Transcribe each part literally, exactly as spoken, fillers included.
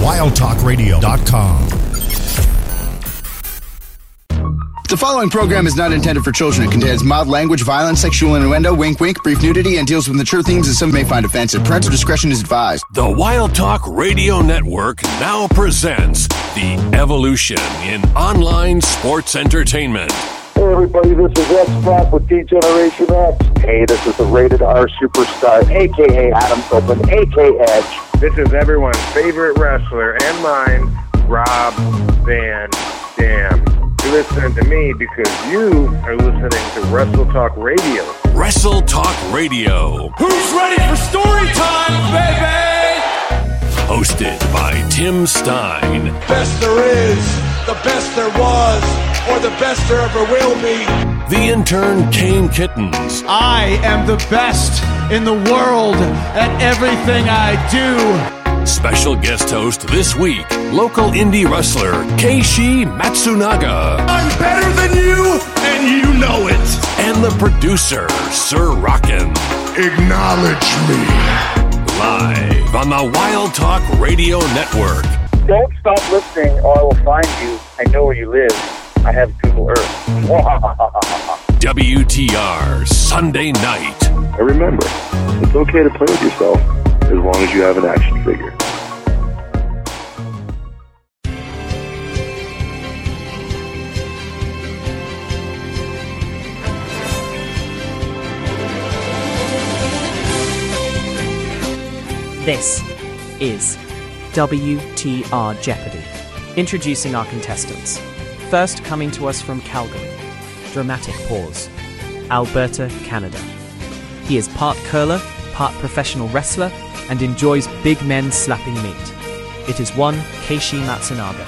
wild talk radio dot com. The following program is not intended for children. It contains mild language, violence, sexual innuendo, wink wink, brief nudity, and deals with mature themes that some may find offensive. Parental discretion is advised. The Wild Talk Radio Network now presents the evolution in online sports entertainment. Hey everybody, this is X-Pac with D-Generation X. Hey, this is the Rated R Superstar, a k a. Adam Copeland, a k a. Edge. This is everyone's favorite wrestler and mine, Rob Van Dam. You're listening to me because you are listening to Wrestle Talk Radio. Wrestle Talk Radio. Who's ready for story time, baby? Hosted by Tim Stein. Best there is, the best there was, or the best there ever will be. The intern, Kane Kittens. I am the best in the world at everything I do. Special guest host this week, local indie wrestler Keishi Matsunaga. I'm better than you, and you know it. And the producer, Sir Rockin'. Acknowledge me. Live on the Wild Talk Radio Network. Don't stop listening or I will find you. I know where you live. I have Google Earth. W T R Sunday night. And remember, it's okay to play with yourself as long as you have an action figure. This is W T R Jeopardy! Introducing our contestants. First, coming to us from Calgary. Dramatic pause. Alberta, Canada. He is part curler, part professional wrestler, and enjoys big men slapping meat. It is one Keishi Matsunaga.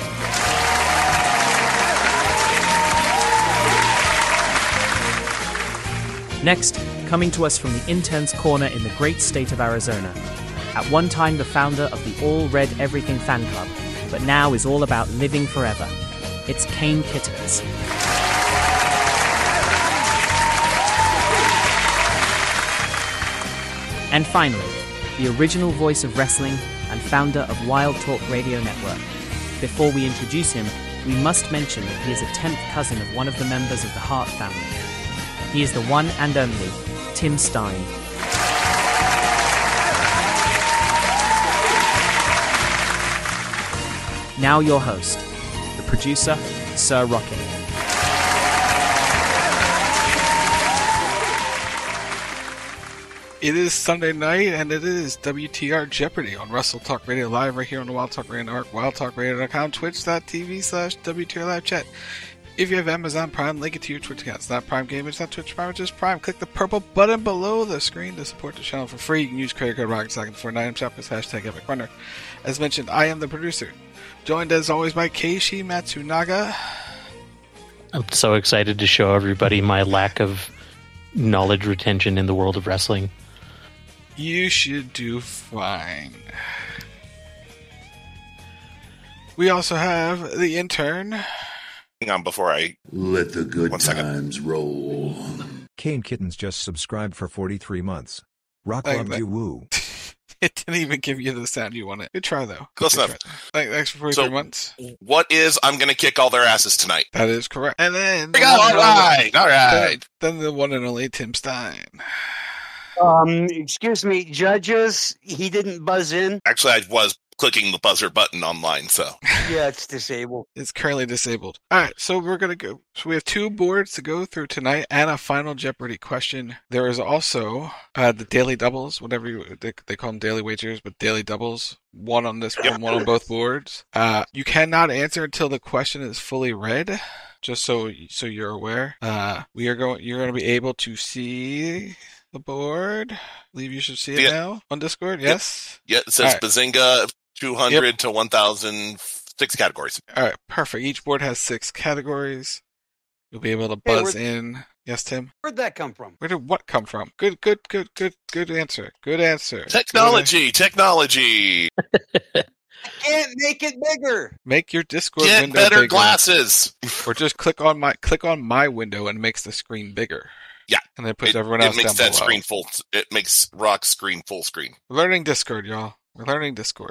Next, coming to us from the intern's corner in the great state of Arizona. At one time the founder of the All Red Everything fan club, but now is all about living forever. It's Kane Kittens. And finally, the original voice of wrestling and founder of Wild Talk Radio Network. Before we introduce him, we must mention that he is a tenth cousin of one of the members of the Hart family. He is the one and only Tim Stein. Now your host, the producer, Sir Rockin'. It is Sunday night, and it is W T R Jeopardy! On Wrestle Talk Radio Live right here on the Wild Talk Radio Network, wild talk radio dot com, twitch.tv slash WTR Live Chat. If you have Amazon Prime, link it to your Twitch account. It's not Prime Game, it's not Twitch Prime, it's just Prime. Click the purple button below the screen to support the channel for free. You can use credit card Rocket Sock for nine shop with hashtag Epic Runner. As mentioned, I am the producer. Joined as always by Keishi Matsunaga. I'm so excited to show everybody my lack of knowledge retention in the world of wrestling. You should do fine. We also have the intern. Hang on before I... Let the good One times second. roll. Kane Kittens just subscribed for forty-three months. Rock Thank loved that. you, woo. It didn't even give you the sound you wanted. Good try, though. Close Good enough. Try. Thanks for forty-three So, months. What is I'm going to kick all their asses tonight? That is correct. And then... There we go, all right, all right. Then, then the one and only Tim Stein. Um, excuse me, judges, he didn't buzz in. Actually, I was clicking the buzzer button online, so. Yeah, it's disabled. It's currently disabled. All right, so we're going to go. So we have two boards to go through tonight and a final Jeopardy question. There is also uh, the daily doubles, whatever you, they, they call them daily wagers, but daily doubles. One on this one, one on both boards. Uh, you cannot answer until the question is fully read. Just so so you're aware. Uh, we are going. You're going to be able to see the board. I believe you should see it yeah. now on Discord. Yes. Yeah, it says right. Bazinga two hundred yep. to one thousand, six categories. All right, perfect. Each board has six categories. You'll be able to Hey, buzz where- in. Yes, Tim? Where'd that come from? Where did what come from? Good, good, good, good, good answer. Good answer. Technology, technology. I can't make it bigger. Make your Discord Get window better bigger. glasses. Or just click on my click on my window and it makes the screen bigger. Yeah. And then it puts it, everyone it else makes down that below. screen full. It makes Rock's screen full screen. We're learning Discord, y'all. We're learning Discord.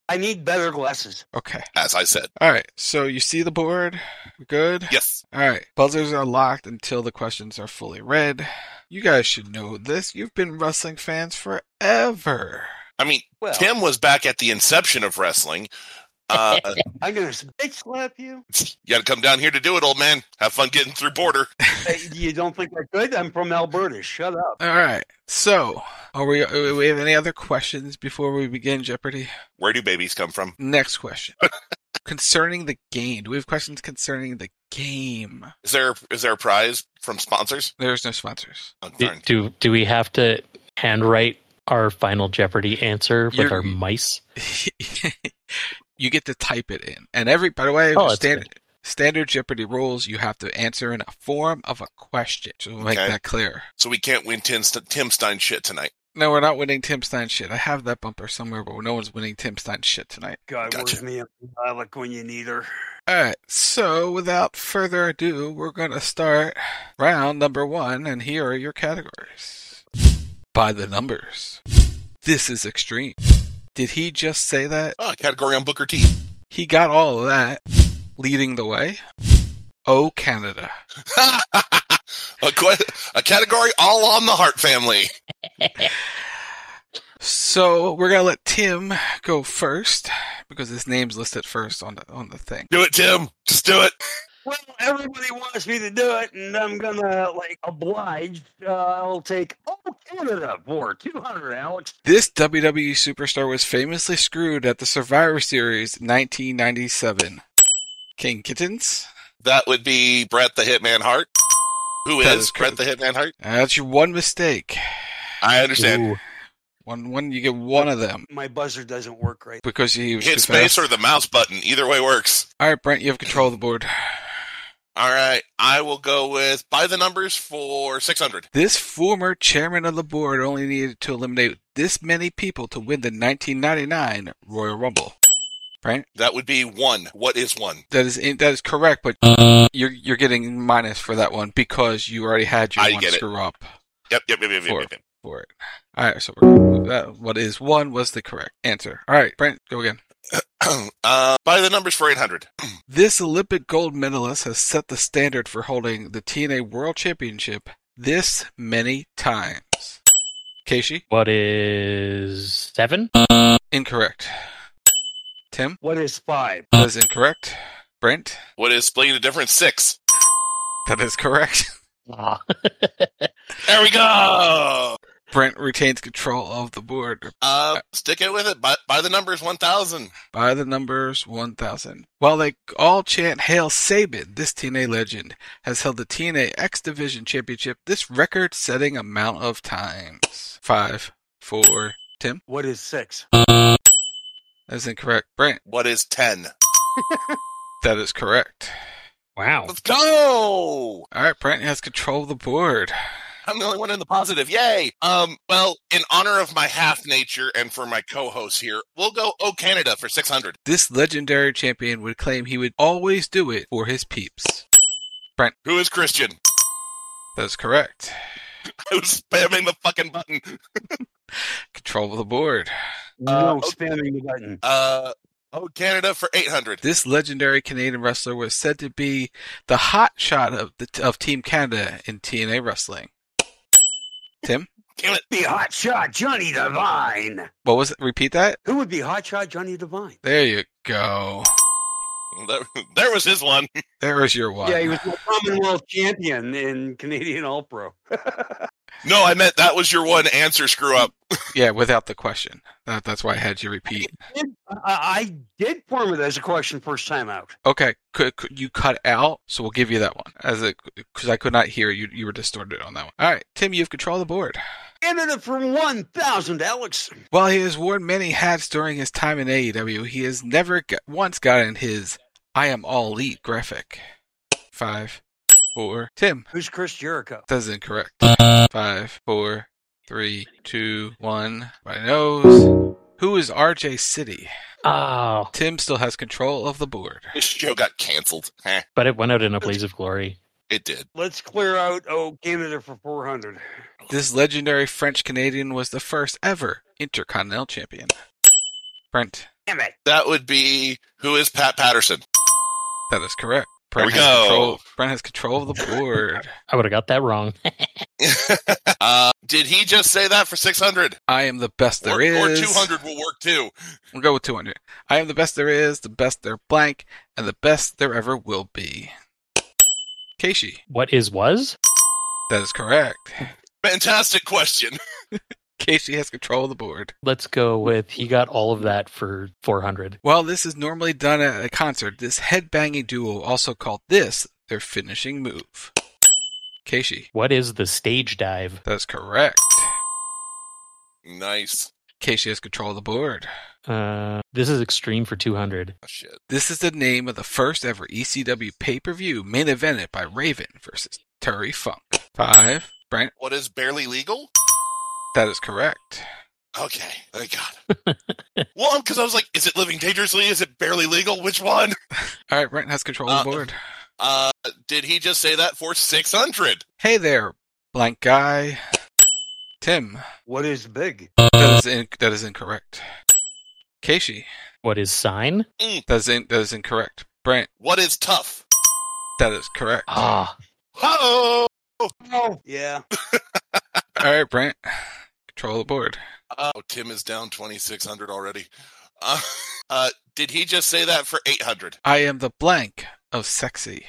I need better glasses. Okay. As I said. All right. So you see the board? Good? Yes. All right. Buzzers are locked until the questions are fully read. You guys should know this. You've been wrestling fans forever. I mean, Well- Tim was back at the inception of wrestling. Uh, I'm going to bitch slap you. you got to come down here to do it, old man. Have fun getting through border. Hey, you don't think I could? I'm from Alberta. Shut up. All right. So, are we, do we have any other questions before we begin Jeopardy? Where do babies come from? Next question. Concerning the game. Do we have questions concerning the game? Is there is there a prize from sponsors? There's no sponsors. Oh, Do, darn. do do we have to handwrite our final Jeopardy answer with You're- our mice? You get to type it in. And every, by the way, Oh, that's standard, standard Jeopardy rules, you have to answer in a form of a question. So we'll make Okay. that clear. So we can't win Tim, Tim Stein shit tonight. No, we're not winning Tim Stein shit. I have that bumper somewhere, but no one's winning Tim Stein shit tonight. God, Gotcha. where's me a lilac when you need her? Alright, so without further ado, we're going to start round number one, and here are your categories. By the numbers. This is extreme. Did he just say that? Oh, category on Booker T. He got all of that. Leading the way. Oh, Canada. a, que- a category all on the Hart family. So we're gonna let Tim go first because his name's listed first on the on the thing. Do it, Tim. Just do it. Well, everybody wants me to do it, and I'm gonna like oblige. Uh, I'll take oh Canada for two hundred, Alex. This W W E superstar was famously screwed at the Survivor Series nineteen ninety-seven. King Kittens? That would be Bret the Hitman Hart. Who That is is Bret the Hitman Hart? That's your one mistake. I understand. Ooh. One one you get one of them My buzzer doesn't work right. because he was Hit too space fast. or the mouse button. Either way works. All right, Brent, you have control of the board. All right. I will go with by the numbers for six hundred. This former chairman of the board only needed to eliminate this many people to win the nineteen ninety-nine Royal Rumble. Brent? That would be one. What is one? That is that is correct, but you're you're getting minus for that one because you already had your I one get it. screw up Yep, yep, yep, yep, for, yep, yep. for it. All right, so we're gonna move that. What is one was the correct answer. All right, Brent, go again. uh, by the numbers for eight hundred. This Olympic gold medalist has set the standard for holding the T N A World Championship this many times. Keishi? What is seven? Incorrect. Tim? What is five? That is incorrect. Brent? What is splitting the difference? Six. That is correct. Ah. There we go. Brent retains control of the board. Uh, stick it with it. By, by the numbers one thousand. By the numbers one thousand. While they all chant Hail Sabin, this T N A legend has held the T N A X Division Championship this record-setting amount of times. Five, four, Tim? What is six? That's incorrect. Brent? What is ten? That is correct. Wow. Let's go. All right, Brent has control of the board. I'm the only one in the positive. Yay. Um, well, in honor of my half nature and for my co-host here, we'll go Oh Canada for six hundred. This legendary champion would claim he would always do it for his peeps. Brent? Who is Christian? That's correct. I was spamming the fucking button. Control of the board. No, okay. spamming the button. Uh, Oh Canada for eight hundred. This legendary Canadian wrestler was said to be the hot shot of the of Team Canada in T N A wrestling. Tim? Damn it. Be Hot Shot Johnny Devine. What was it? Repeat that? Who would be Hot Shot Johnny Devine? There you go. There, there was his one. There was your one. Yeah, he was the Commonwealth champion in Canadian All Pro. No, I meant that was your one answer screw up. Yeah, without the question. That, that's why I had you repeat. I, I did form it as a question first time out. Okay, could, could you cut out? So we'll give you that one as a because I could not hear you. You were distorted on that one. All right, Tim, you have control of the board. Canada for one thousand, Alex. While he has worn many hats during his time in A E W, he has never got, once gotten his "I am all elite" graphic. Five, four, Tim. Who's Chris Jericho? That's incorrect. Five, four, three, two, one. Everybody knows. Who is R J City? Oh. Tim still has control of the board. This show got canceled. Heh, But it went out in a blaze of glory. it did. Let's clear out Oh Canada for four hundred. This legendary French Canadian was the first ever Intercontinental Champion. Brent. Damn it. That would be, who is Pat Patterson? That is correct. There Brent we has go. Control, Brent has control of the board. I would have got that wrong. uh, did he just say that for six hundred? I am the best there or, is. Or two hundred will work too. We'll go with two hundred. I am the best there is, the best there blank, and the best there ever will be. Keishi. What is was? That is correct. Fantastic question. Keishi has control of the board. Let's go with he got all of that for four hundred. Well, this is normally done at a concert. This headbanging duo also called this their finishing move. Keishi. What is the stage dive? That's correct. Nice. Keishi has control of the board. Uh, this is extreme for two hundred. Oh, shit. This is the name of the first ever E C W pay-per-view main evented by Raven versus Terry Funk. Five. Brent. What is barely legal? That is correct. Okay, thank God. Well, because I was like, is it living dangerously? Is it barely legal? Which one? All right, Brent has control of the board. Uh, did he just say that for six hundred? Hey there, blank guy. Tim. What is big? That is in, that is incorrect. Keishi. What is sign? Mm. That is in, that is incorrect. Brent. What is tough? That is correct. Ah. Oh. Oh, yeah. All right, Brent. Control the board. Oh, Tim is down twenty-six hundred already. Uh, uh, did he just say that for eight hundred? I am the blank of sexy.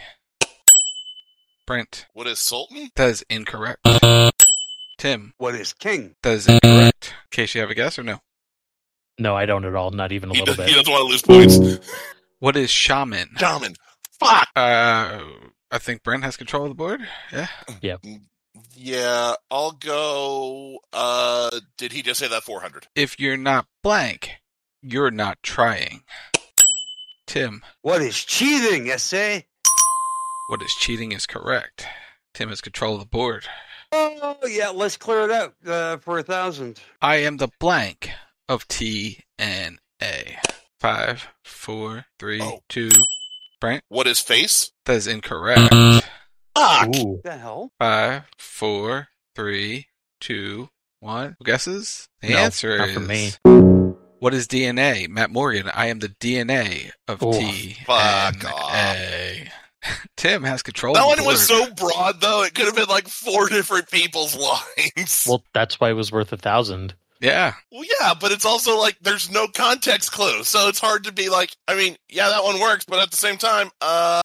Brent. What is Sultan? That is incorrect. Tim. What is king? That is incorrect. In case you have a guess or no? No, I don't at all. Not even a He, little does, bit. he doesn't want to lose points. What is shaman? Shaman. Fuck. Uh, I think Brent has control of the board. Yeah. Yeah. Yeah, I'll go. Uh, did he just say that four hundred? If you're not blank, you're not trying. Tim. What is cheating, essay? What is cheating is correct. Tim has control of the board. Oh, yeah, let's clear it out uh, for a thousand. I am the blank of T N A. Five, four, three, Oh. two. Brent. What is face? That is incorrect. Fuck. What the hell? Five, four, three, two, one. Guesses? The No, answer not is. for me. What is D N A? Matt Morgan. I am the D N A of Oh, T N fuck off. A. Tim has control. That of one the was board. so broad, though. It could have been like four different people's lines. Well, that's why it was worth a thousand. Yeah. Well, yeah, but it's also like there's no context clue, so it's hard to be like. I mean, yeah, that one works, but at the same time, uh,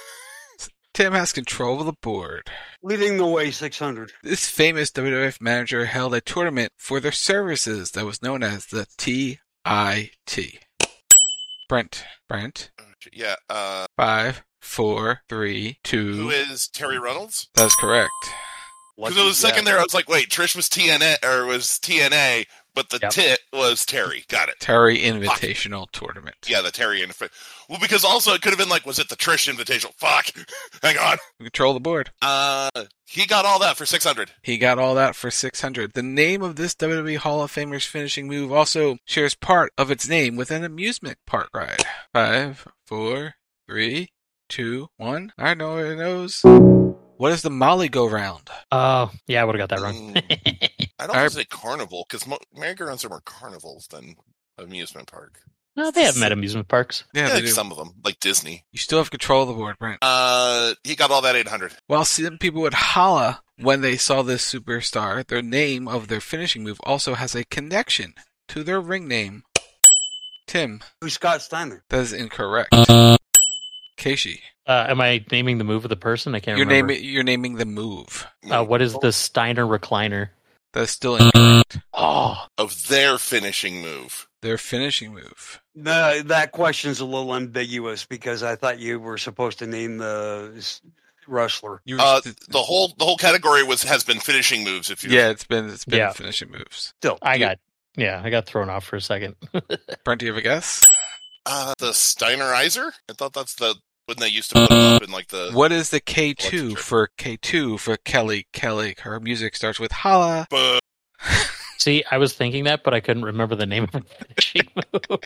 Tim has control of the board. Leading the way, six hundred. This famous W W F manager held a tournament for their services that was known as the T I T. Brent. Brent. yeah. Uh, Five, four, three, two. who is Terry Reynolds? That is correct. Because it was a second there, I was like, wait, Trish was T N A or was T N A, but the Yep. tit was Terry. Got it. Terry Invitational Tournament. Yeah, the Terry Inf- Well, because also it could have been like, was it the Trish Invitational? Fuck. Hang on. Control the board. Uh, he got all that for six hundred. He got all that for six hundred. The name of this W W E Hall of Famer's finishing move also shares part of its name with an amusement park ride. Five, four, three, two, one. I know it knows. What is the Molly Go Round? Oh, yeah, I would have got that wrong. I don't want to say carnival, because mo- merry-go-rounds are more carnivals than amusement park. No, they have met amusement parks. Yeah, Yeah, they like do. some of them, like Disney. You still have control of the board, Brent. Uh, he got all that eight hundred. While some people would holla when they saw this superstar, their name of their finishing move also has a connection to their ring name. Tim. Who's Scott Steiner? That is incorrect. Keishi. Uh, am I naming the move of the person? I can't You're remember. naming, you're naming the move. Uh, what is the Steiner recliner? That's still incorrect. Oh, Of their finishing move. Their finishing move. No, that question's a little ambiguous because I thought you were supposed to name the s- wrestler. You Uh, the whole the whole category was has been finishing moves. If you yeah, it's been it's been Yeah. finishing moves. Still, I got, yeah, I got thrown off for a second. Brent, do you have a guess? uh, the Steinerizer. I thought that's the when they used to put them up in like the. What is the K two for K two for Kelly Kelly? Her music starts with holla. But See, I was thinking that, but I couldn't remember the name of the finishing move.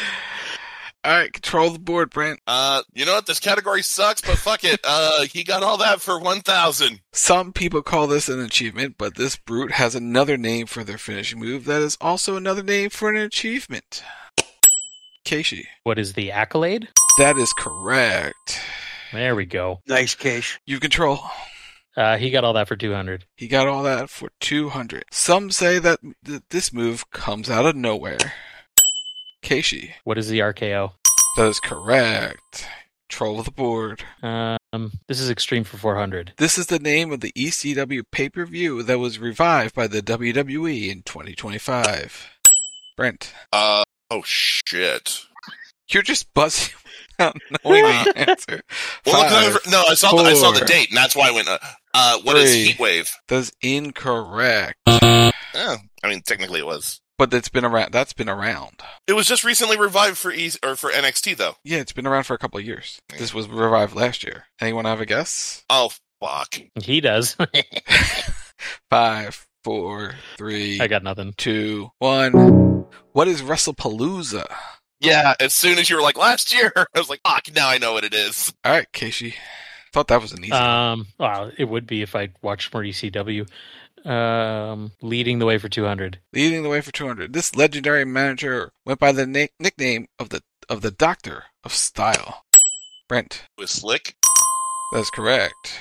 All right, control the board, Brent. uh, you know what? This category sucks, but fuck it. Uh, he got all that for one thousand. Some people call this an achievement, but this brute has another name for their finishing move that is also another name for an achievement. Keishi. What is the accolade? That is correct. There we go. Nice, Keish. You control. Uh, he got all that for two hundred. He got all that for two hundred. Some say that th- this move comes out of nowhere. Keishi. What is the R K O? That is correct. Troll the board. Um, this is Extreme for four hundred. This is the name of the E C W pay-per-view that was revived by the W W E in twenty twenty-five. Brent. Uh, oh shit. You're just buzzing without knowing the answer. Well, Five, look, no, I saw the, I saw the four, date, and that's why I went. Uh, uh what is three. Heatwave? That's incorrect. Yeah, I mean, technically it was. But it's been around. That's been around. It was just recently revived for E or for N X T though. Yeah, it's been around for a couple of years. This was revived last year. Anyone have a guess? Oh fuck. He does. Five, four, three. I got nothing. Two, one. What is WrestlePalooza? Yeah, as soon as you were like last year, I was like, fuck. Now I know what it is. All right, Keishi. Thought that was an easy one. Um, well, it would be if I watched more E C W. Um, leading the way for two hundred. Leading the way for two hundred. This legendary manager went by the na- nickname of the of the Doctor of Style. Brent. With Slick. That's correct.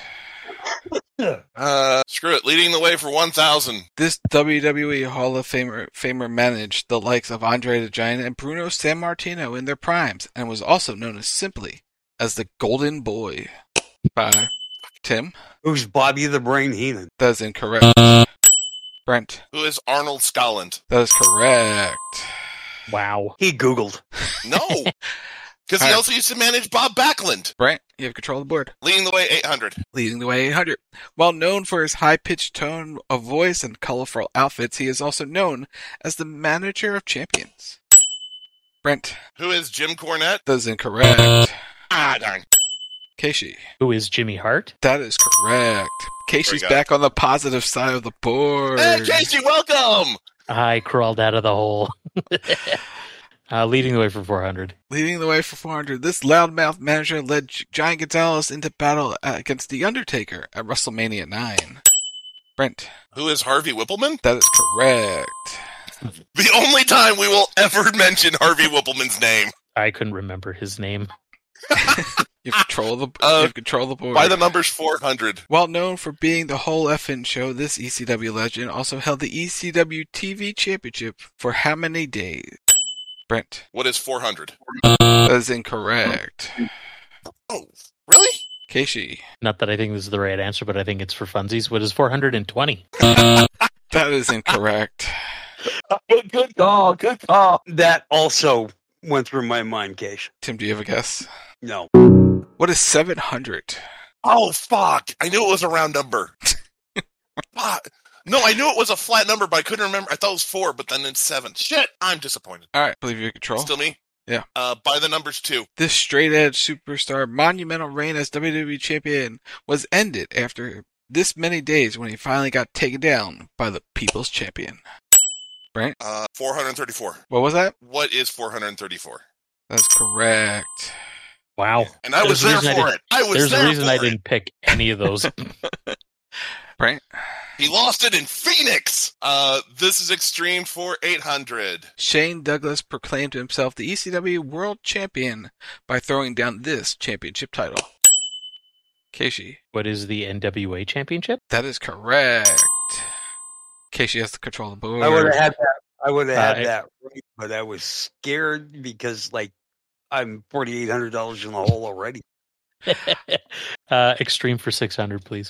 Uh, screw it. Leading the way for one thousand. This W W E Hall of Famer, Famer managed the likes of Andre the Giant and Bruno Sammartino in their primes, and was also known as simply as the Golden Boy. Five. Tim? Who's Bobby the Brain Heenan? That is incorrect. Brent? Who is Arnold Scotland? That is correct. Wow. He Googled. No. Because he right. also used to manage Bob Backlund. Brent, you have control of the board. Leading the way eight hundred. Leading the way eight hundred. While known for his high-pitched tone of voice and colorful outfits, he is also known as the manager of champions. Brent? Who is Jim Cornette? That is incorrect. Ah, darn. Keishi? Who is Jimmy Hart? That is correct. Keishi's back on the positive side of the board. Hey, Keishi, welcome! I crawled out of the hole. uh, leading the way for four hundred. Leading the way for four hundred. This loudmouth manager led Giant Gonzalez into battle against The Undertaker at WrestleMania nine. Brent? Who is Harvey Whippleman? That is correct. The only time we will ever mention Harvey Whippleman's name. I couldn't remember his name. You have control of the, Uh, you have control of the board. By the numbers four hundred. While known for being the whole effing show, this E C W legend also held the E C W T V Championship for how many days? Brent? What is four hundred? That is incorrect. Oh, really? Keishi? Not that I think this is the right answer, but I think it's for funsies. What is four hundred twenty? That is incorrect. Good, good call. Good call. That also went through my mind, Keish. Tim, do you have a guess? No. What is seven hundred? Oh, fuck. I knew it was a round number. Fuck. No, I knew it was a flat number, but I couldn't remember. I thought it was four, but then it's seven. Shit, I'm disappointed. All right, believe you control. Still me? Yeah. Uh, by the numbers two. This straight-edge superstar monumental reign as W W E champion was ended after this many days when he finally got taken down by the People's Champion. Brent? Uh, four hundred thirty-four. What was that? What is four hundred thirty-four? That's correct. Wow. And I was There's there a for reason I it. I was There's there a reason for I it. didn't pick any of those. Brent? He lost it in Phoenix. Uh, this is Extreme for eight hundred. Shane Douglas proclaimed himself the E C W World Champion by throwing down this championship title. Keishi? What is the N W A Championship? That is correct. Keishi has to control the board. I would have had that. I would have Uh, had I- that, right, but I was scared because, like, I'm forty-eight hundred dollars in the hole already. uh, Extreme for six hundred, please.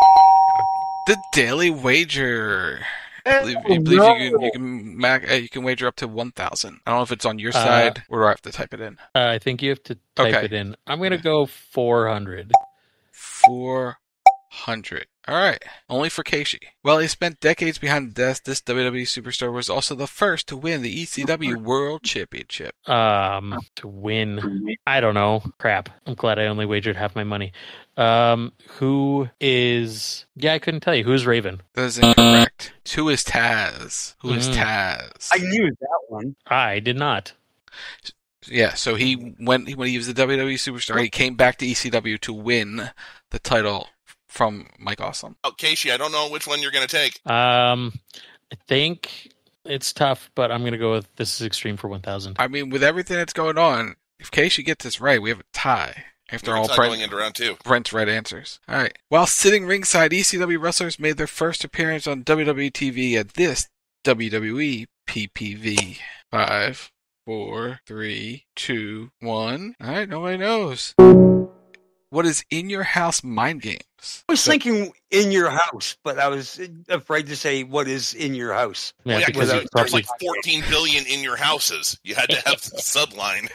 The Daily Wager. I believe, Oh, you, believe no. you can you can mac, uh, you can wager up to one thousand. I don't know if it's on your Uh, side or do I have to type it in? Uh, I think you have to type Okay. it in. I'm going to go four hundred. Four hundred. All right, only for Keishi. While he spent decades behind the desk, this W W E superstar was also the first to win the E C W World Championship. Um, to win, I don't know. Crap. I'm glad I only wagered half my money. Um, who is? Yeah, I couldn't tell you. Who's Raven? That is incorrect. Who is Taz? Who is Mm. Taz? I knew that one. I did not. Yeah, so he went when he was the W W E superstar. He came back to E C W to win the title from Mike Awesome. Oh, Keishi, I don't know which one you're going to take. Um, I think it's tough, but I'm going to go with this is extreme for one thousand. I mean, with everything that's going on, if Casey gets this right, we have a tie. After all, Brent, going into round two. Brent's right answers. All right. While sitting ringside, E C W wrestlers made their first appearance on W W E T V at this W W E P P V. Five, four, three, two, one. All right, nobody knows. What is In Your House Mind Games? I was so, thinking In Your House, but I was afraid to say what is In Your House. Yeah, well, yeah because there's probably... like fourteen billion in your houses. You had to have the subline.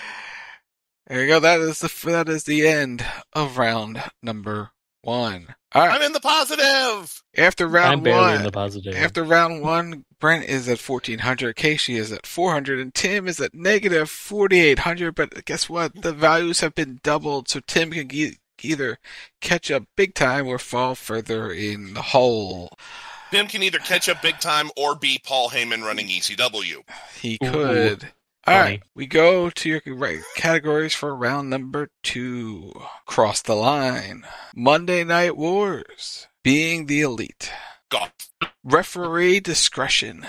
There you go. That is the that is the end of round number one. All right. I'm in the positive. After round I'm barely one, in the positive. After round one, Brent is at fourteen hundred, Casey is at four hundred, and Tim is at negative forty-eight hundred. But guess what? The values have been doubled, so Tim can e- either catch up big time or fall further in the hole. Tim can either catch up big time or be Paul Heyman running E C W. He could. Ooh. All right, we go to your right categories for round number two. Cross the line. Monday Night Wars. Being the Elite. God. Referee discretion.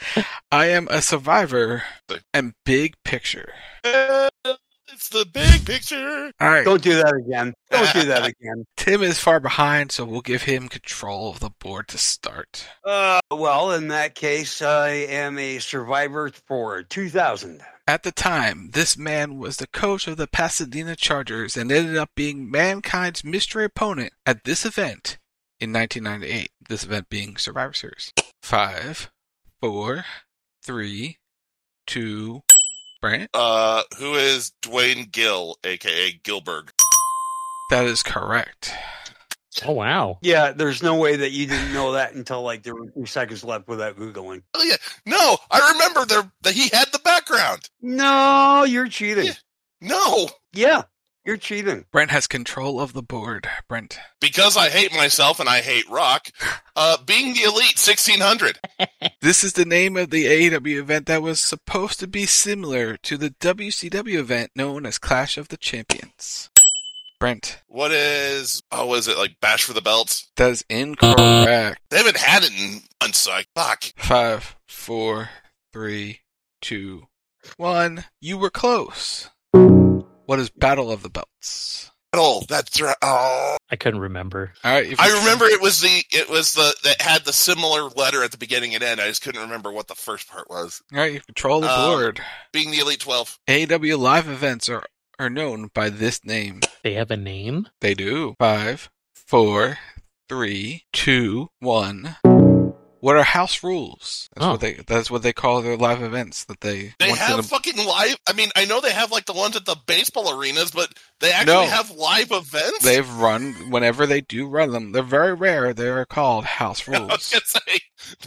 I Am a Survivor. And Big Picture. Uh, it's the big picture. All right. Don't do that again. Don't do that again. Tim is far behind, so we'll give him control of the board to start. Uh, well, in that case, I am a survivor for two thousand. At the time, this man was the coach of the Pasadena Chargers and ended up being Mankind's mystery opponent at this event in nineteen ninety-eight. This event being Survivor Series. Five, four, three, two, Brent? Uh, who is Dwayne Gill, a k a. Gilbert? That is correct. Oh, wow. Yeah, there's no way that you didn't know that until like there were two seconds left without Googling. Oh, yeah. No, I remember there that he had the background. No, you're cheating. Yeah. No. Yeah, you're cheating. Brent has control of the board. Brent. Because I hate myself and I hate rock, uh, Being the Elite, sixteen hundred. This is the name of the A E W event that was supposed to be similar to the W C W event known as Clash of the Champions. Brent. What is, oh, is it like Bash for the Belts? That is incorrect. They haven't had it in months, so I, fuck. Five, four, three, two, one. You were close. What is Battle of the Belts? Oh, that's right. Oh. I couldn't remember. All right. I remember it was the, it was the, that had the similar letter at the beginning and end. I just couldn't remember what the first part was. All right, you control the um, board. Being the Elite twelve. A E W live events are are known by this name. They have a name? They do. Five, four, three, two, one. What are house rules? That's oh. what they that's what they call their live events that they They have a... fucking live I mean, I know they have like the ones at the baseball arenas, but they actually no. have live events? They've run whenever they do run them. They're very rare. They are called house rules. I was gonna say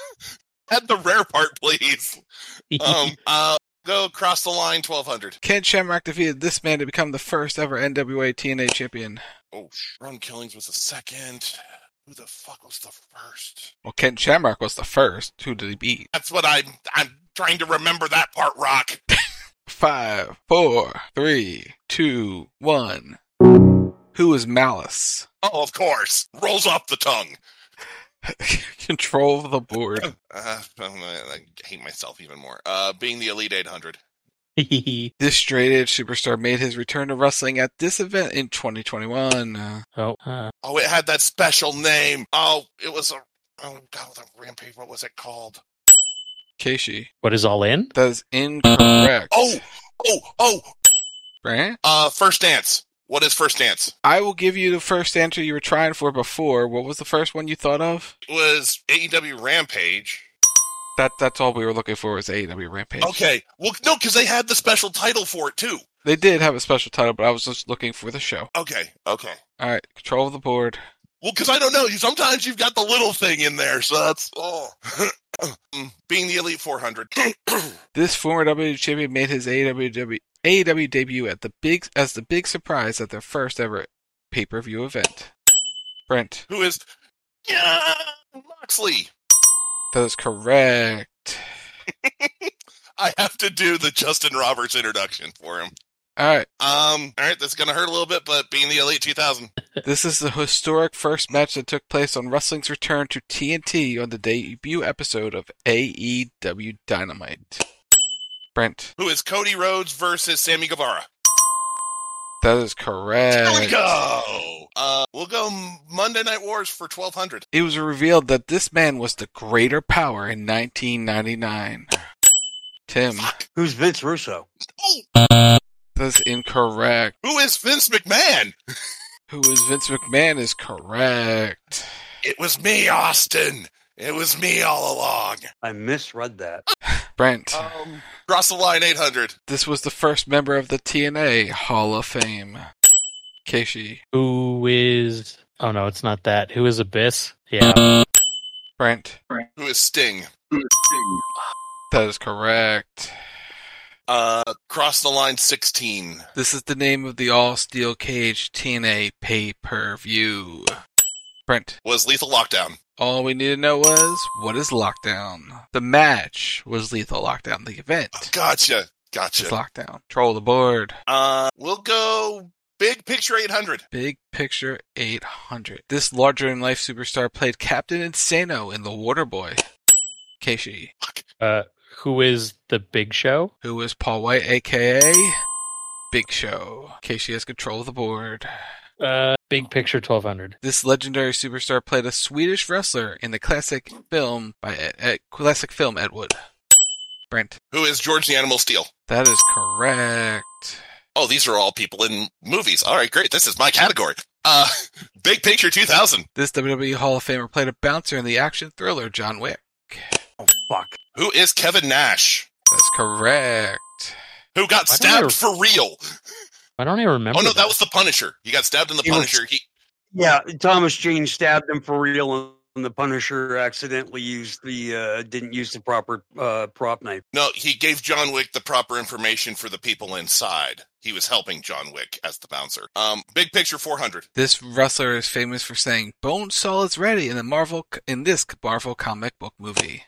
add the rare part, please. um uh Go across the line, twelve hundred. Ken Shamrock defeated this man to become the first ever N W A T N A champion. Oh, Ron Killings was the second. Who the fuck was the first? Well, Ken Shamrock was the first. Who did he beat? That's what I'm... I'm trying to remember that part, Rock. Five, four, three, two, one. Who is Malice? Oh, of course. Rolls off the tongue. Control of the board. Uh, I hate myself even more. Uh, being the Elite eight hundred. This straight-edge superstar made his return to wrestling at this event in twenty twenty-one. Uh, oh, uh. oh, it had that special name. Oh, it was a... Oh, God, the Rampage. What was it called? Keishi. What is All In? That is incorrect. Oh, oh, oh. Right? Uh, First Dance. What is First Dance? I will give you the first answer you were trying for before. What was the first one you thought of? It was A E W Rampage. That That's all we were looking for was A E W Rampage. Okay. Well, no, because they had the special title for it, too. They did have a special title, but I was just looking for the show. Okay, okay. All right, control of the board. Well, because I don't know. Sometimes you've got the little thing in there, so that's... Oh. Being the Elite four hundred. This former W W E champion made his A E W, A E W debut at the big as the big surprise at their first ever pay-per-view event. Brent. Who is... Yeah, Moxley. That is correct. I have to do the Justin Roberts introduction for him. All right. Um, all right, that's going to hurt a little bit, but being the Elite two thousand. This is the historic first match that took place on wrestling's return to T N T on the debut episode of A E W Dynamite. Brent. Who is Cody Rhodes versus Sammy Guevara? That is correct. There we go. Uh, we'll go Monday Night Wars for twelve hundred. It was revealed that this man was the greater power in nineteen ninety-nine. Tim. Fuck. Who's Vince Russo? Oh. That's incorrect. Who is Vince McMahon? Who is Vince McMahon is correct. It was me, Austin. It was me all along. I misread that. Brent. Um, cross the line, eight hundred. This was the first member of the T N A Hall of Fame. Keishi. Who is... Oh, no, it's not that. Who is Abyss? Yeah. Brent. Who is Sting? That is correct. Uh, cross the line, sixteen. This is the name of the all-steel cage T N A pay-per-view. Brent. Was Lethal Lockdown. All we need to know was, what is Lockdown? The match was Lethal Lockdown. The event. Oh, gotcha. Gotcha. Is Lockdown. Troll the board. Uh, we'll go Big Picture eight hundred. Big Picture eight hundred. This larger-than-life superstar played Captain Insano in The Waterboy. Keishi. Uh, who is the Big Show? Who is Paul White, a k a. Big Show. Keishi has control of the board. Uh, Big Picture twelve hundred. This legendary superstar played a Swedish wrestler in the classic film by Ed, Ed, classic film Ed Wood. Brent. Who is George the Animal Steel? That is correct. Oh, these are all people in movies. All right, great. This is my category. Uh, Big Picture two thousand. This W W E Hall of Famer played a bouncer in the action thriller John Wick. Oh, fuck. Who is Kevin Nash? That's correct. Who got Why stabbed don't for real? I don't even remember. Oh, no, that. that was the Punisher. He got stabbed in the He was- Punisher. He Yeah, Thomas Jane stabbed him for real, and the Punisher accidentally used the uh, didn't use the proper uh, prop knife. No, he gave John Wick the proper information for the people inside. He was helping John Wick as the bouncer. Um, Big Picture four hundred. This wrestler is famous for saying "Bonesaw is ready" in the Marvel in this Marvel comic book movie.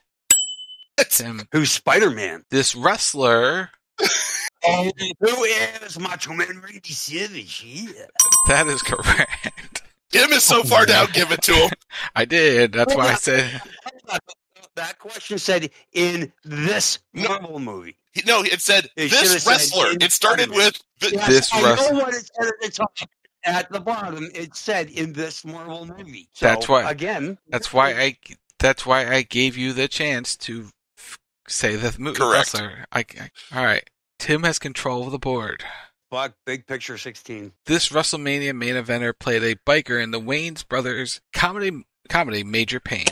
Tim. Who's Spider-Man? This wrestler. And who is Macho Man Randy Savage? Yeah. That is correct. Tim is so far down, give it to him. I did. That's why I said. That question said in this Marvel movie. He- No, it said It should've this said wrestler. in It started Spider-Man. with the, Yes, This I wrestler. know what it said at the top. At the bottom, it said in this Marvel movie. So, That's why- Again, That's why I. That's why I gave you the chance to f- say the movie Correct. wrestler. I, I, all right. Tim has control of the board. Fuck, Big Picture sixteen. This WrestleMania main eventer played a biker in the Wayans Brothers comedy comedy Major Pain.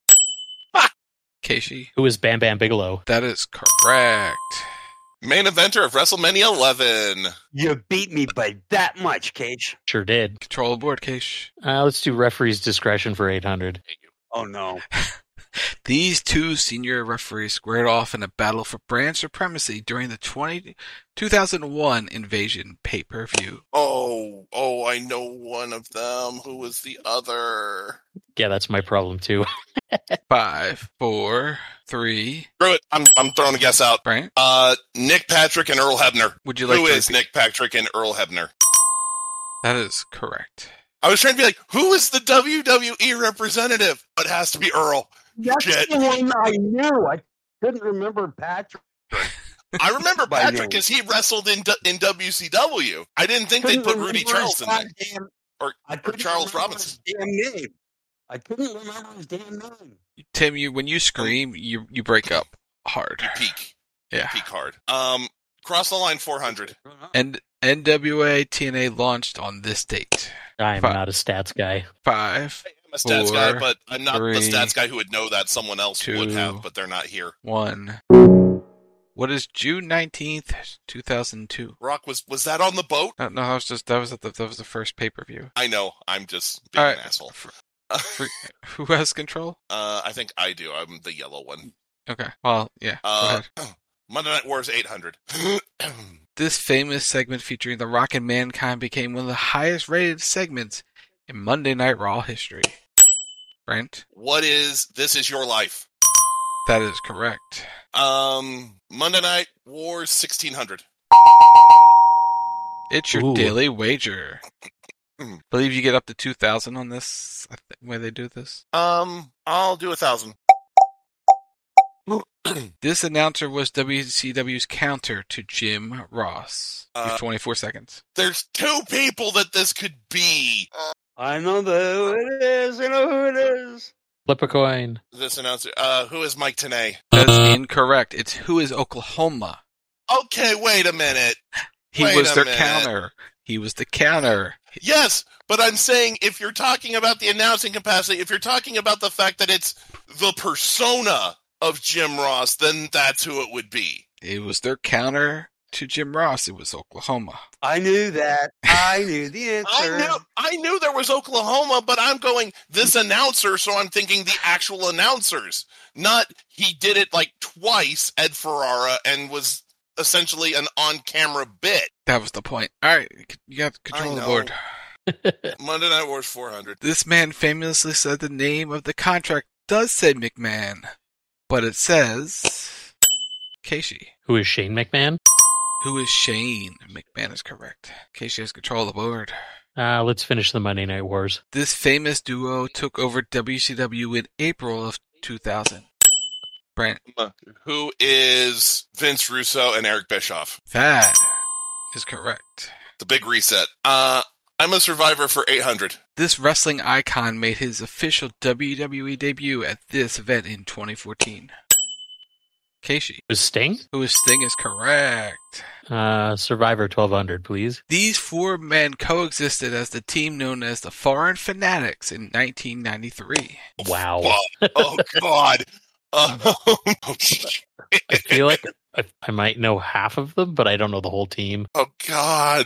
Keishi. Who is Bam Bam Bigelow? That is correct. main eventer of WrestleMania eleven. You beat me by that much, Cage. Sure did. Control the board, Keish. Uh, let's do referee's discretion for eight hundred. Oh, no. These two senior referees squared off in a battle for brand supremacy during the twenty, two thousand one Invasion pay-per-view. Oh, oh, I know one of them. Who was the other? Yeah, that's my problem too. Five, four, three. Screw it. I'm I'm throwing a guess out. Right? Uh, Nick Patrick and Earl Hebner. Would you like Who to is repeat? Nick Patrick and Earl Hebner? That is correct. I was trying to be like, who is the W W E representative? It has to be Earl. That's Shit. the one I knew. I couldn't remember Patrick. I remember By Patrick name. because he wrestled in D- in W C W. I didn't think they'd Couldn't put Rudy remember Charles his in there. goddamn- Or, I or couldn't Charles remember Robinson. his damn name. I couldn't remember his damn name. Tim, you when you scream, you you break up hard. You peak. Yeah. Peak hard. Um, cross the line four hundred. And N W A T N A launched on this date. I am Five. not a stats guy. Five, I'm a stats Four, guy, but I'm not three, the stats guy who would know that. Someone else two, would have, but they're not here. one. What is June nineteenth, two thousand two? Rock was was that on the boat? No, no, that was just that was the that was the first pay per view. I know. I'm just being All an right. asshole. For, who has control? Uh, I think I do. I'm the yellow one. Okay. Well, yeah. Go Uh, ahead. Monday Night Wars eight hundred. This famous segment featuring The Rock and Mankind became one of the highest rated segments in Monday Night Raw history. Brent? What is This Is Your Life? That is correct. Um, Monday Night Wars sixteen hundred. It's your Ooh. daily wager. Believe you get up to two thousand on this, I think, way they do this. Um, I'll do a thousand. This announcer was W C W's counter to Jim Ross. You have Uh, twenty-four seconds. There's two people that this could be. I know the, who it is. I know who it is. Flip a coin. This announcer. Uh, who is Mike Tenay? That's incorrect. It's who is Oklahoma. Okay, wait a minute. He Wait was a their minute. counter. He was the counter. Yes, but I'm saying if you're talking about the announcing capacity, if you're talking about the fact that it's the persona of Jim Ross, then that's who it would be. It was their counter to Jim Ross. It was Oklahoma. I knew that. I knew the answer. I knew I knew there was Oklahoma, but I'm going this announcer, so I'm thinking the actual announcers. Not he did it like twice, Ed Ferrara, and was essentially an on-camera bit. That was the point. All right, you got control I of the know. board. Monday Night Wars four hundred. This man famously said the name of the contract does say McMahon, but it says Casey. Who is Shane McMahon? Who is Shane? McMahon is correct. Casey has control of the board. Uh, let's finish the Monday Night Wars. This famous duo took over W C W in April of two thousand. Brent. Who is Vince Russo and Eric Bischoff? That is correct. The Big Reset. Uh, I'm a survivor for eight hundred. This wrestling icon made his official W W E debut at this event in twenty fourteen. Casey. Who is Sting? Who is Sting is correct. Uh, Survivor twelve hundred, please. These four men coexisted as the team known as the Foreign Fanatics in nineteen ninety-three. Wow. Oh, oh God. Oh, I feel like I, I might know half of them, but I don't know the whole team. oh God.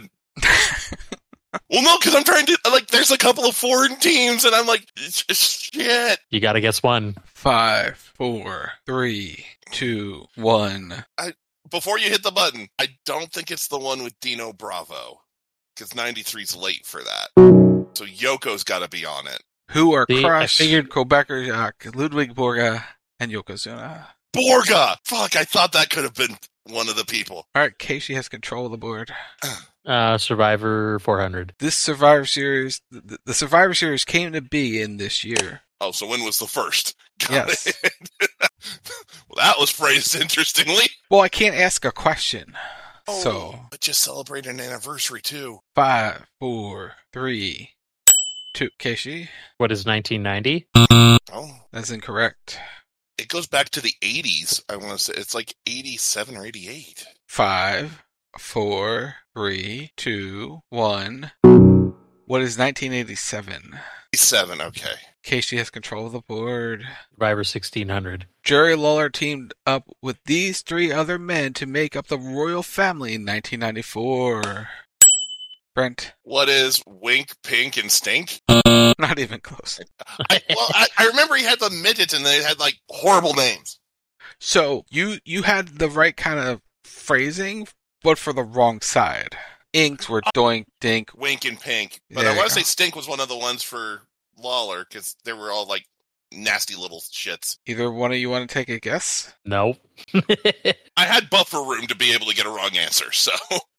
Well, no, because I'm trying to, like, there's a couple of foreign teams, and I'm like, shit. You gotta guess one. Five, four, three, two, one. I, before you hit the button, I don't think it's the one with Dino Bravo, because ninety-three's late for that. So Yoko's got to be on it. Who are See, I Crush, figured- Kobecker, Ludwig Borga, and Yokozuna. Borga! Fuck, I thought that could have been one of the people. All right, Casey has control of the board. Uh, Survivor four hundred. This Survivor Series, the, the Survivor Series came to be in this year. Oh, so when was the first? Got Yes. it. Well, that was phrased interestingly. Well, I can't ask a question. Oh, So, but just celebrate an anniversary, too. five, four, three, two. Casey? What is nineteen ninety? Oh, That's incorrect. it goes back to the eighties, I want to say. It's like eighty-seven or eighty-eight. Five, four, three, two, one. What is nineteen eighty-seven? eighty-seven, okay. Casey has control of the board. Survivor sixteen hundred. Jerry Lawler teamed up with these three other men to make up the royal family in nineteen ninety-four. Brent? What is Wink, Pink, and Stink? Not even close. I, well, I, I remember he had the midgets and they had, like, horrible names. So, you, you had the right kind of phrasing, but for the wrong side. Inks were doink, dink. Wink and Pink. But There I you want to go. say Stink was one of the ones for Lawler, because they were all, like, nasty little shits. Either one of you want to take a guess? Nope. I had buffer room to be able to get a wrong answer, so...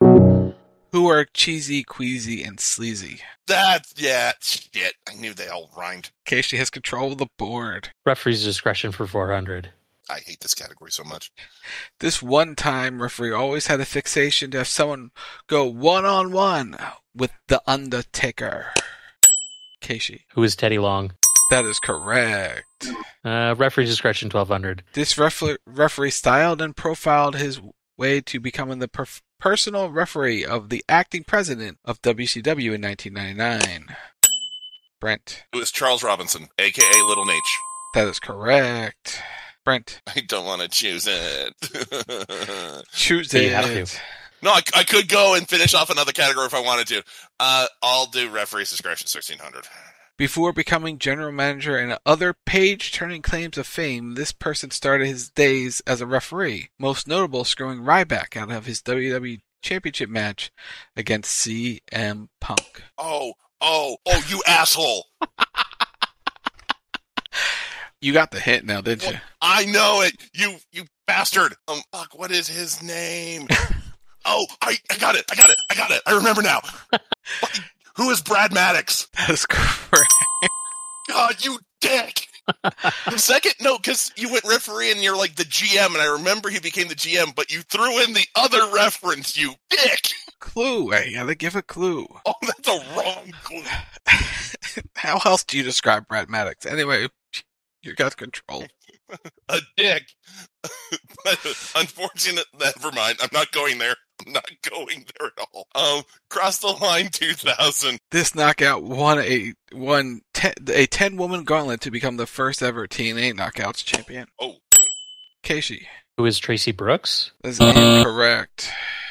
Who are Cheesy, Queasy, and Sleazy? That's, yeah, shit. I knew they all rhymed. Casey has control of the board. Referee's discretion for four hundred. I hate this category so much. This one time referee always had a fixation to have someone go one-on-one with The Undertaker. Casey. Who is Teddy Long? That is correct. Uh, referee's discretion twelve hundred. This refer- referee styled and profiled his way to becoming the perf- personal referee of the acting president of W C W in nineteen ninety-nine. Brent. It was Charles Robinson, a k a. Little Nate. That is correct. Brent. I don't want to choose it. Choose You it. have to. No, I, I could go and finish off another category if I wanted to. Uh, I'll do referee's discretion, sixteen hundred. Before becoming general manager and other page-turning claims of fame, this person started his days as a referee, most notable screwing Ryback out of his W W E Championship match against C M Punk. Oh, oh, oh, you asshole. You got the hint now, didn't you? I know it. You, you bastard. Um, fuck, what is his name? Oh, I, I got it. I got it. I got it. I remember now. Who is Brad Maddox? That's correct. God, you dick. The second, no, because you went referee and you're like the G M, and I remember he became the G M, but you threw in the other reference, you dick. Clue. I gotta give a clue. Oh, that's a wrong clue. How else do you describe Brad Maddox? Anyway, you got control. A dick. Unfortunate. Never mind. I'm not going there. I'm not going there at all. Um, Cross the Line two thousand. This knockout won a won ten, a ten woman gauntlet to become the first ever T N A Knockouts champion. Oh, Keishi. Who is Tracy Brooks? That's incorrect.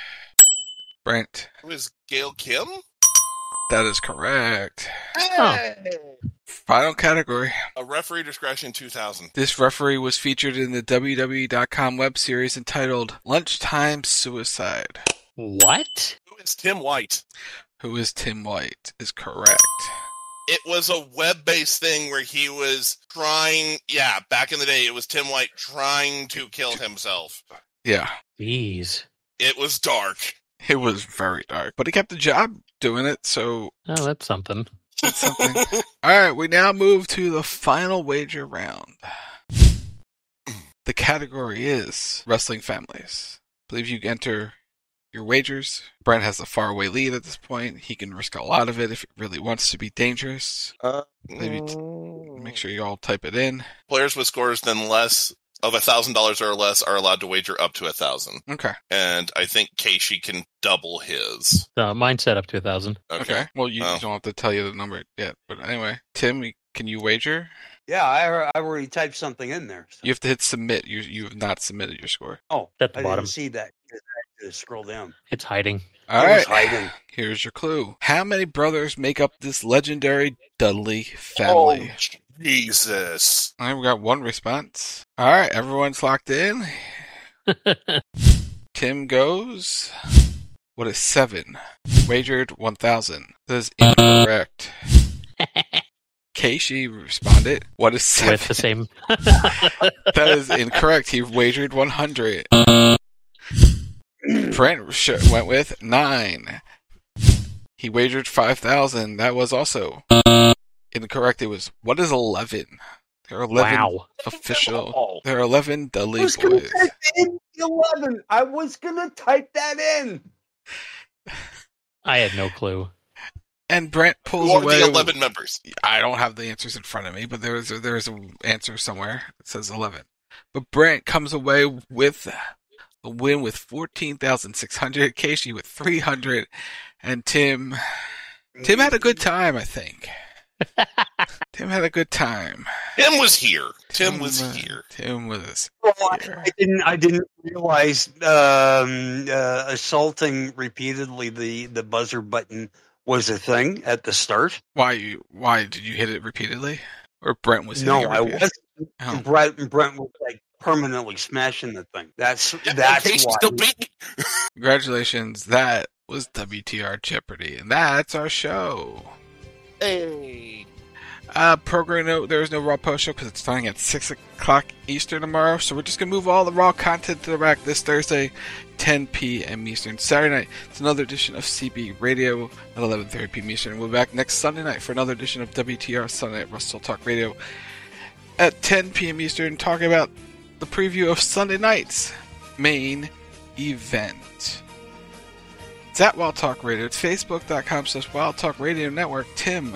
Brent. Who is Gail Kim? That is correct. Hey! Final category. A Referee Discretion two thousand. This referee was featured in the W W E dot com web series entitled Lunchtime Suicide. What? Who is Tim White? Who is Tim White is correct. It was a web-based thing where he was trying, yeah, back in the day, it was Tim White trying to kill himself. Yeah. Jeez. It was dark. It was very dark, but he kept the job doing it, so... Oh, that's something. That's something. Alright, we now move to the final wager round. The category is Wrestling Families. I believe you enter your wagers. Brent has a faraway lead at this point. He can risk a lot of it if it really wants to be dangerous. Uh, Maybe t- make sure you all type it in. Players with scores than less of a thousand dollars or less are allowed to wager up to a thousand. Okay. And I think Keishi can double his. Uh, mine set up to a thousand. Okay. okay. Well, you oh. don't have to tell you the number yet. But anyway, Tim, can you wager? Yeah, I I already typed something in there. So. You have to hit submit. You you have not submitted your score. Oh, at the I bottom. didn't see that. I had to scroll down. It's hiding. All it right. was hiding. Here's your clue. How many brothers make up this legendary Dudley family? Oh, Jesus. I have got one response. All right, everyone's locked in. Tim goes. What is seven? Wagered one thousand. That is incorrect. Keishi responded. What is seven? With the same. That is incorrect. He wagered one hundred. Brent went with nine. He wagered five thousand. That was also incorrect. It was, what is eleven? There are eleven wow. official. Oh. There are eleven Dudley I was boys. gonna type in eleven. I was gonna type that in. I had no clue. And Brent pulls Who are away. the eleven members? I don't have the answers in front of me, but there is a, there is an answer somewhere. It says eleven. But Brent comes away with a win with fourteen thousand six hundred. Keishi with three hundred, and Tim. Tim had a good time, I think. Tim had a good time. Tim was here. Tim, Tim was uh, here. Tim was Well, here. I didn't. I didn't realize um, uh, assaulting repeatedly the, the buzzer button was a thing at the start. Why you? Why did you hit it repeatedly? Or Brent was? No, hitting it I repeatedly? wasn't. Oh. Brent, Brent was like permanently smashing the thing. That's Yeah, that's Keishi's why. still beat. Congratulations! That was W T R Jeopardy, and that's our show. Hey. Uh, program note, there is no Raw post show because it's starting at six o'clock Eastern tomorrow, so we're just going to move all the Raw content to the rack this Thursday, ten p.m. Eastern. Saturday night, it's another edition of C B Radio at eleven thirty p.m. Eastern. We'll be back next Sunday night for another edition of W T R Sunday Night Wrestle Talk Radio at ten p.m. Eastern, talking about the preview of Sunday night's main event. It's at Wild Talk Radio. It's facebook.com slash Wild Talk Radio Network. Tim.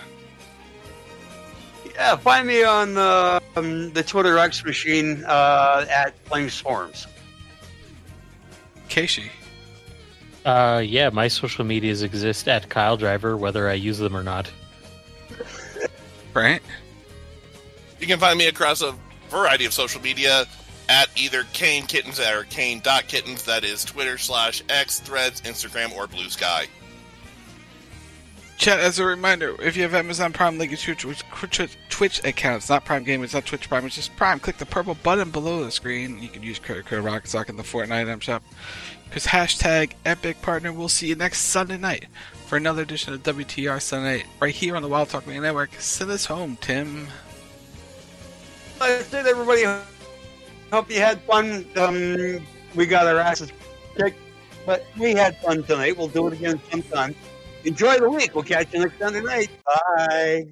Yeah, find me on uh, um, the Twitter X machine uh, at Flames Forums. Keishi. Uh, yeah, my social medias exist at Kyle Driver, whether I use them or not. Brent. You can find me across a variety of social media at either Kane Kittens or Kane.Kittens. That is Twitter slash X, Threads, Instagram, or Blue Sky. Chat, as a reminder, if you have Amazon Prime, link to your Twitch, Twitch, Twitch account. It's not Prime Game, it's not Twitch Prime, it's just Prime. Click the purple button below the screen. You can use credit code Rocketsock in the Fortnite item shop. Because hashtag Epic Partner. We'll see you next Sunday night for another edition of W T R Sunday Night right here on the Wild Talk Radio Network. Send us home, Tim. That's it, everybody. Hope you had fun. Um, we got our asses kicked. But we had fun tonight. We'll do it again sometime. Enjoy the week. We'll catch you next Sunday night. Bye.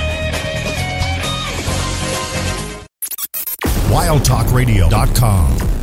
wild talk radio dot com